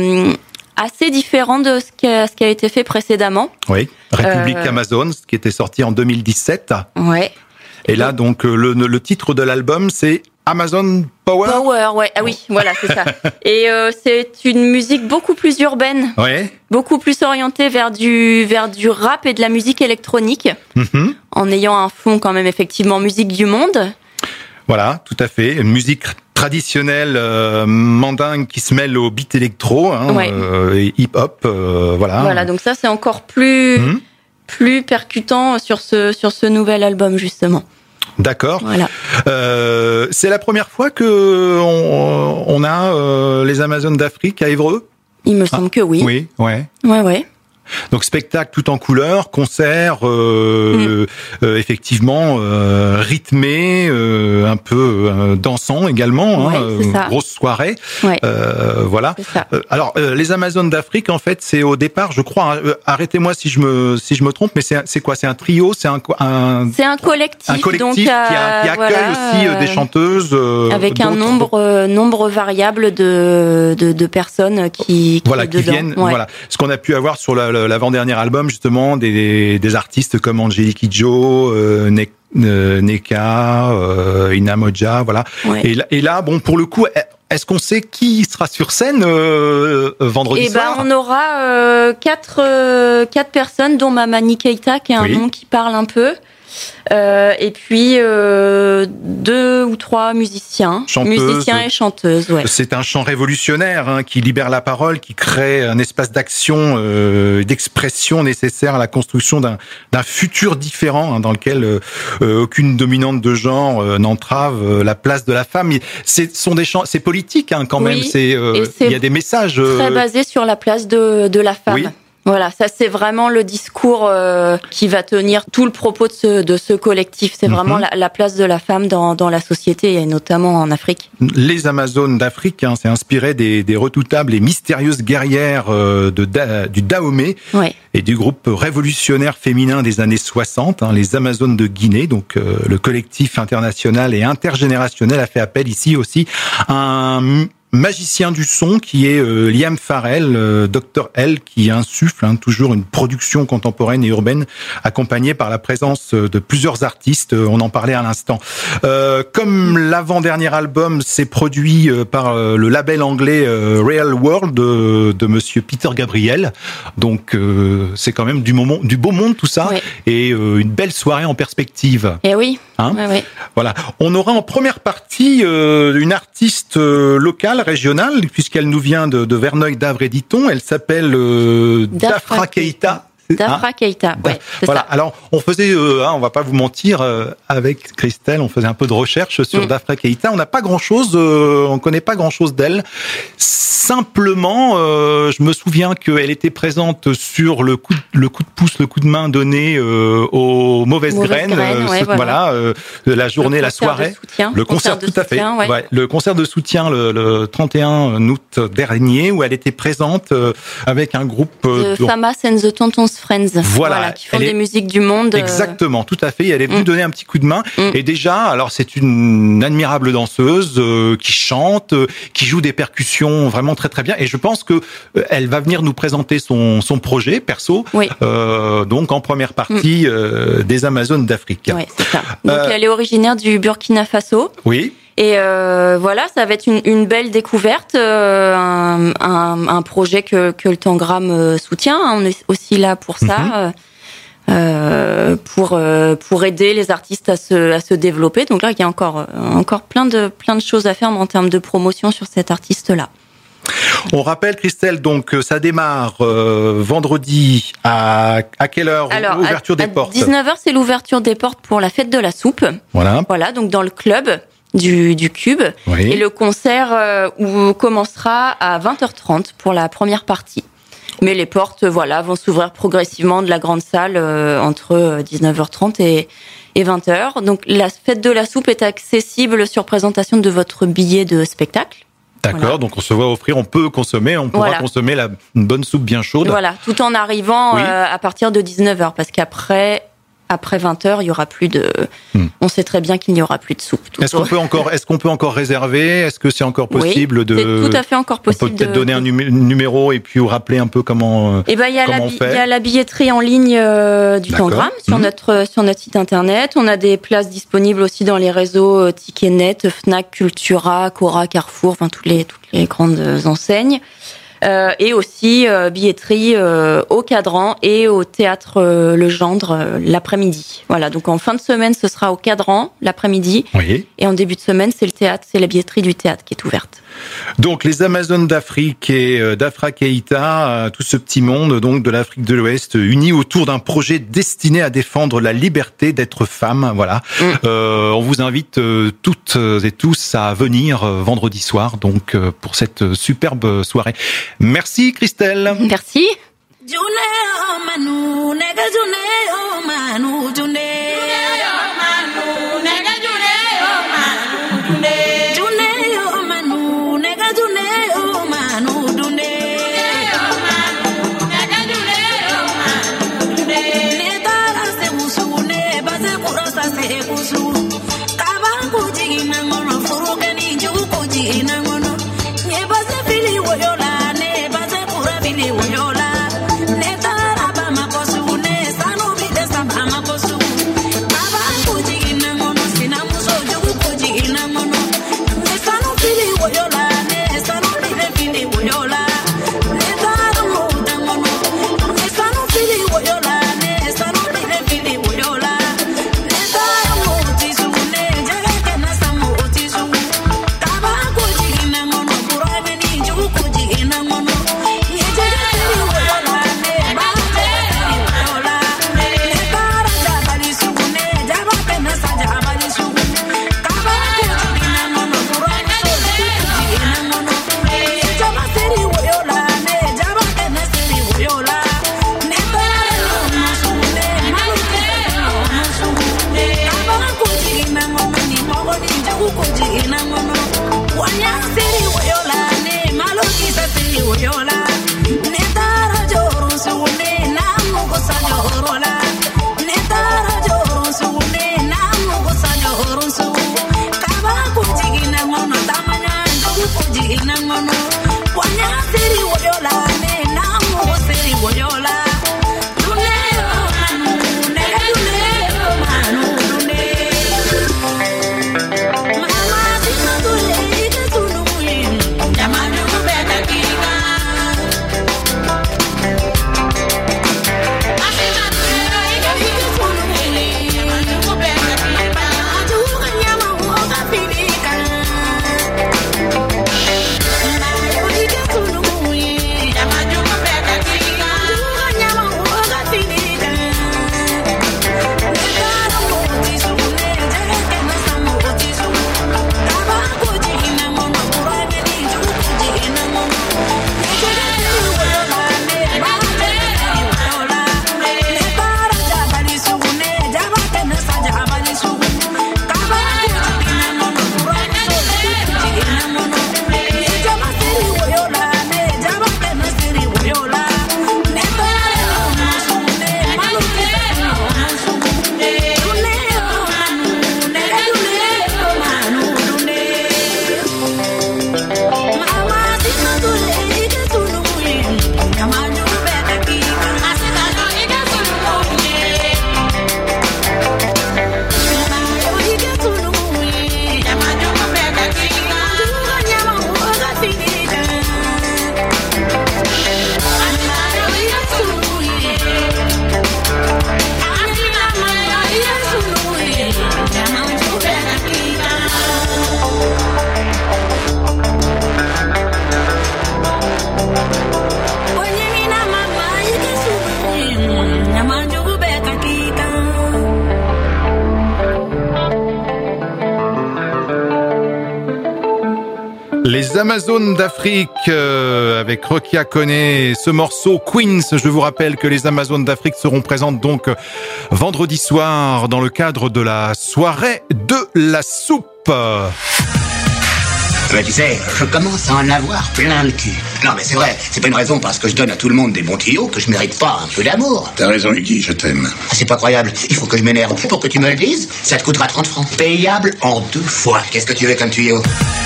assez différent de ce qui a été fait précédemment. Oui, République Amazon, qui était sorti en 2017. Ouais. Et là, donc, le titre de l'album, c'est Amazon Power. Power, ouais. Ah oui, voilà, c'est ça. Et c'est une musique beaucoup plus urbaine. Ouais. Beaucoup plus orientée vers du rap et de la musique électronique. En ayant un fond quand même effectivement musique du monde. Voilà, tout à fait. Une musique traditionnelle mandingue qui se mêle au beat électro, et hip-hop, voilà. Voilà, donc ça c'est encore plus percutant sur ce nouvel album justement. D'accord. Voilà. C'est la première fois que on a les Amazones d'Afrique à Évreux. Il me semble que oui. Oui, ouais. Ouais. Donc spectacle tout en couleurs, concert effectivement rythmé, un peu dansant également, grosse soirée. Ouais. Voilà. Alors les Amazones d'Afrique, en fait, c'est au départ, je crois. Arrêtez-moi si je me trompe, mais c'est quoi? C'est un trio? C'est un collectif. Un collectif donc, qui accueille aussi des chanteuses. Avec un nombre variable de personnes qui viennent. Ouais. Voilà. Ce qu'on a pu avoir sur l'avant-dernier album, justement, des artistes comme Angélique Kidjo, Neka, Inamoja, voilà. Ouais. Et là, bon, pour le coup, est-ce qu'on sait qui sera sur scène vendredi soir? On aura quatre personnes, dont Mamani Keita, qui est un nom qui parle un peu. Et puis 2 ou 3 musiciens et chanteuses. Ouais. C'est un chant révolutionnaire qui libère la parole, qui crée un espace d'action, d'expression nécessaire à la construction d'un futur différent dans lequel aucune dominante de genre n'entrave la place de la femme. Ce sont des chants, c'est politique quand même. Il y a des messages très basés sur la place de la femme. Oui. Voilà, ça c'est vraiment le discours qui va tenir tout le propos de ce collectif. C'est vraiment la place de la femme dans la société et notamment en Afrique. Les Amazones d'Afrique, c'est inspiré des redoutables et mystérieuses guerrières du Dahomey et du groupe révolutionnaire féminin des années 60, les Amazones de Guinée. Donc le collectif international et intergénérationnel a fait appel ici aussi à un magicien du son qui est Liam Farrell, Dr L, qui insuffle toujours une production contemporaine et urbaine accompagnée par la présence de plusieurs artistes. On en parlait à l'instant. Comme l'avant-dernier album s'est produit par le label anglais Real World de monsieur Peter Gabriel, donc c'est quand même du beau monde tout ça, et une belle soirée en perspective. Et oui. Voilà. On aura en première partie une artiste locale, régionale, puisqu'elle nous vient de Verneuil, d'Avre et d'Iton. Elle s'appelle Dafra Keita. Dafra Keita, ouais, voilà. ça. Alors, on faisait, on va pas vous mentir, avec Christelle, on faisait un peu de recherche sur Dafra Keita. On n'a pas grand-chose, on connaît pas grand-chose d'elle. Simplement, je me souviens qu'elle était présente sur le coup de pouce, le coup de main donné aux mauvaises graines. Voilà, la journée, la soirée, le concert tout à fait. Ouais, le concert de soutien le 31 août dernier, où elle était présente avec un groupe The Famas and the Tontons Friends, voilà, qui font des musiques du monde. Exactement, tout à fait. Elle est venue donner un petit coup de main. Et déjà, alors c'est une admirable danseuse qui chante, qui joue des percussions vraiment très très bien. Et je pense que elle va venir nous présenter son projet perso. Oui. Donc en première partie des Amazones d'Afrique. Oui, c'est ça. Donc elle est originaire du Burkina Faso. Oui. Et voilà, ça va être une belle découverte, un projet que le Tangram soutient. On est aussi là pour ça, pour aider les artistes à se développer. Donc là, il y a encore plein de choses à faire en termes de promotion sur cet artiste-là. On rappelle, Christelle, donc ça démarre vendredi à quelle heure? Alors, l'ouverture des portes. 19h, c'est l'ouverture des portes pour la fête de la soupe. Voilà, donc dans le club du Cube. Oui. Et le concert commencera à 20h30 pour la première partie. Mais les portes, vont s'ouvrir progressivement de la grande salle entre 19h30 et 20h. Donc la fête de la soupe est accessible sur présentation de votre billet de spectacle. D'accord, donc on se voit offrir, on pourra consommer consommer une bonne soupe bien chaude. Voilà, tout en arrivant à partir de 19h, parce qu'après 20h, il y aura plus de. On sait très bien qu'il n'y aura plus de soupe. Est-ce qu'on peut encore réserver? Est-ce que c'est encore possible de? C'est tout à fait encore possible. On peut peut-être donner un numéro et puis vous rappeler un peu comment. Il y a la billetterie en ligne du Tangram sur notre site internet. On a des places disponibles aussi dans les réseaux Ticketnet, Fnac, Cultura, Cora, Carrefour, toutes les grandes enseignes. Et aussi billetterie au Cadran et au théâtre Le Gendre l'après-midi. Voilà, donc en fin de semaine, ce sera au Cadran l'après-midi. Oui. Et en début de semaine, c'est la billetterie du théâtre qui est ouverte. Donc les Amazones d'Afrique et Dafra Keita, tout ce petit monde donc de l'Afrique de l'Ouest, unis autour d'un projet destiné à défendre la liberté d'être femme. Voilà. On vous invite toutes et tous à venir vendredi soir donc pour cette superbe soirée. Merci Christelle. Merci. Les Amazones d'Afrique avec Rokia Koné, ce morceau Queens. Je vous rappelle que les Amazones d'Afrique seront présentes donc vendredi soir dans le cadre de la soirée de la soupe. Mais tu sais, je commence à en avoir plein le cul. Non mais c'est vrai, c'est pas une raison parce que je donne à tout le monde des bons tuyaux que je mérite pas un peu d'amour. T'as raison Iggy, je t'aime. Ah, c'est pas croyable, il faut que je m'énerve. Pour que tu me le dises, ça te coûtera 30 francs. Payable en 2 fois. Qu'est-ce que tu veux comme tuyau ?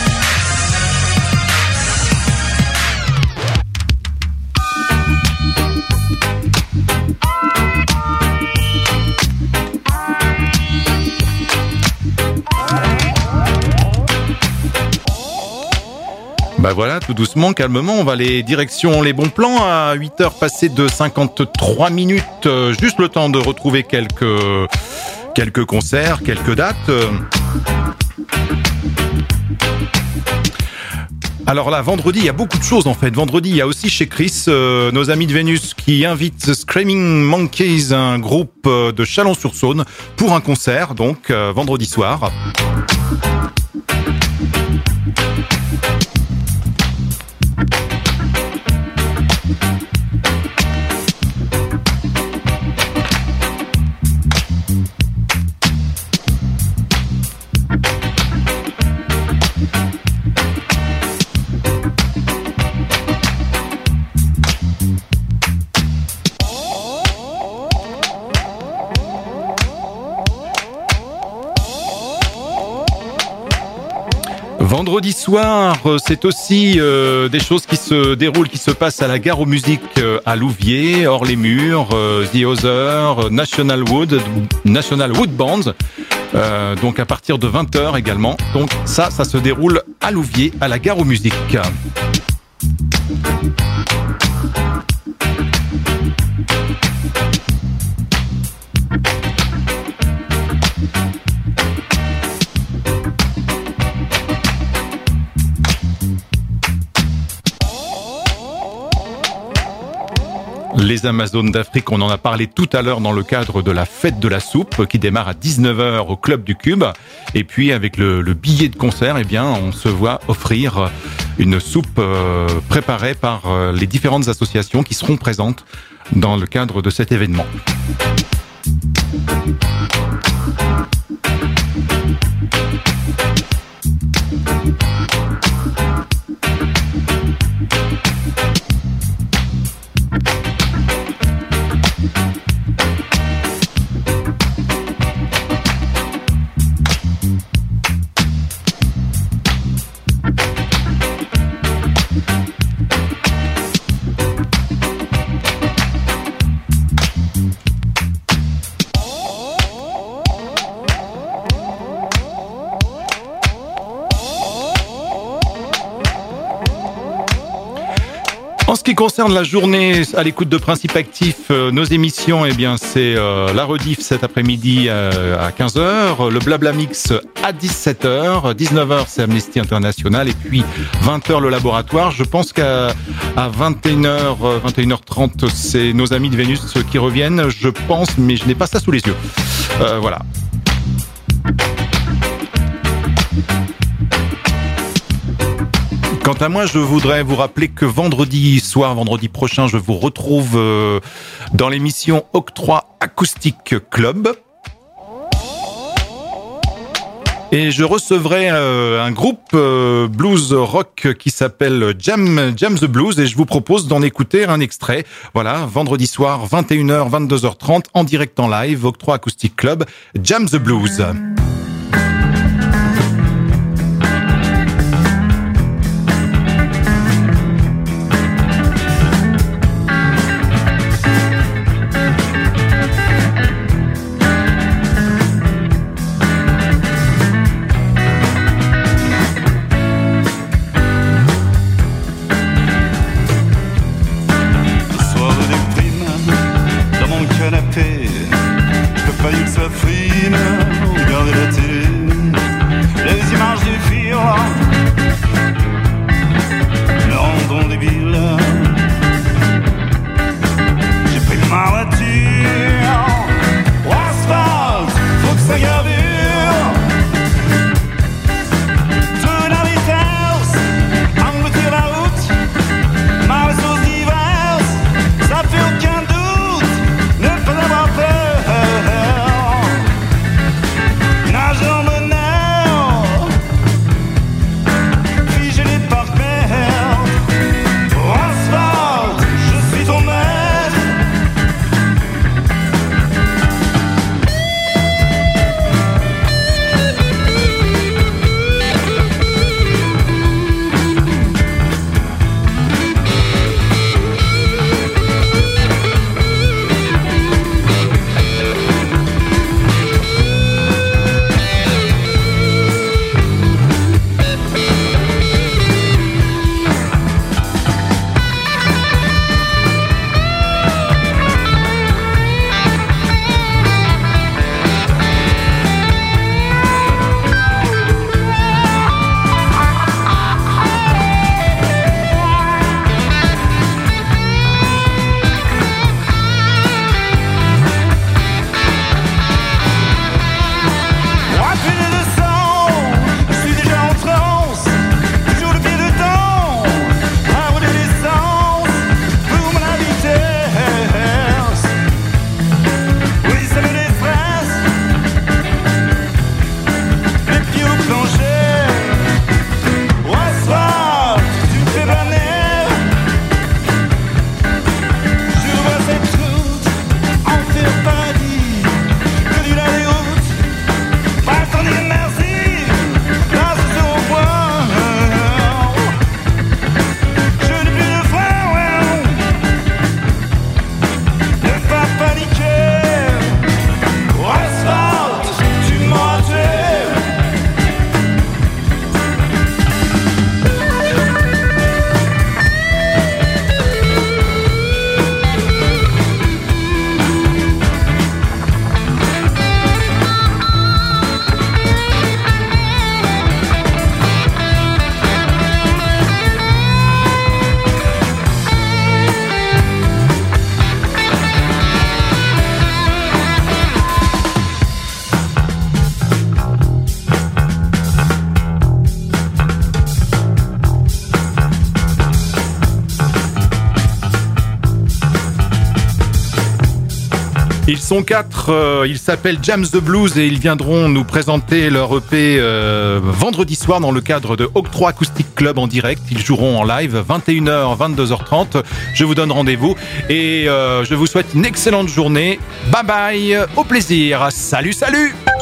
Bah voilà, tout doucement, calmement, on va aller direction les bons plans à 8h passées de 53 minutes. Juste le temps de retrouver quelques concerts, quelques dates. Alors là, vendredi, il y a beaucoup de choses en fait. Vendredi, il y a aussi chez Chris, nos amis de Vénus qui invitent The Screaming Monkeys, un groupe de Chalon-sur-Saône, pour un concert, donc vendredi soir. Vendredi soir, c'est aussi des choses qui se déroulent, qui se passent à la Gare aux Musiques à Louviers, hors les murs, The Other, National Wood Bands, donc à partir de 20h également. Donc ça se déroule à Louviers, à la Gare aux Musiques. Les Amazones d'Afrique, on en a parlé tout à l'heure dans le cadre de la fête de la soupe qui démarre à 19h au Club du Cube. Et puis avec le billet de concert, eh bien, on se voit offrir une soupe préparée par les différentes associations qui seront présentes dans le cadre de cet événement. En ce qui concerne la journée à l'écoute de Principe Actif, nos émissions, eh bien, c'est la rediff cet après-midi à 15h, le Blabla Mix à 17h, 19h c'est Amnesty International et puis 20h le laboratoire. Je pense qu'à 21h, 21h30, c'est nos amis de Vénus qui reviennent, je pense, mais je n'ai pas ça sous les yeux. Voilà. Quant à moi, je voudrais vous rappeler que vendredi prochain, je vous retrouve dans l'émission Octroi Acoustique Club. Et je recevrai un groupe blues rock qui s'appelle Jam the Blues et je vous propose d'en écouter un extrait. Voilà, vendredi soir, 21h, 22h30, en direct en live, Octroi Acoustique Club, Jam the Blues. Canapé, je peux pas dire que ça frime, regarder Ils sont 4, ils s'appellent Jams the Blues et ils viendront nous présenter leur EP vendredi soir dans le cadre de Octroi Acoustic Club en direct. Ils joueront en live 21h, 22h30. Je vous donne rendez-vous et je vous souhaite une excellente journée. Bye bye, au plaisir. Salut, salut!